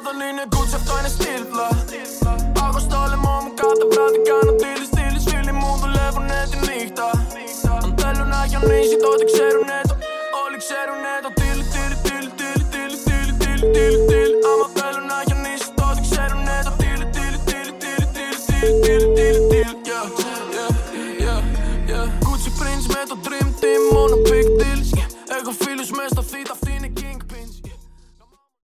δεν είναι Gucci, αυτό είναι στυλ πλά. Πάγω στο λαιμό μου κάθε βράδυ, κάνω τίλις. Φίλοι μου δουλεύουνε τη νύχτα. Αν θέλουν να γιονίσει τότε ξέρουνε το. Όλοι ξέρουνε το τίλι. Άμα θέλουν να γιονίσει τότε ξέρουνε το τίλι. Gucci prints με το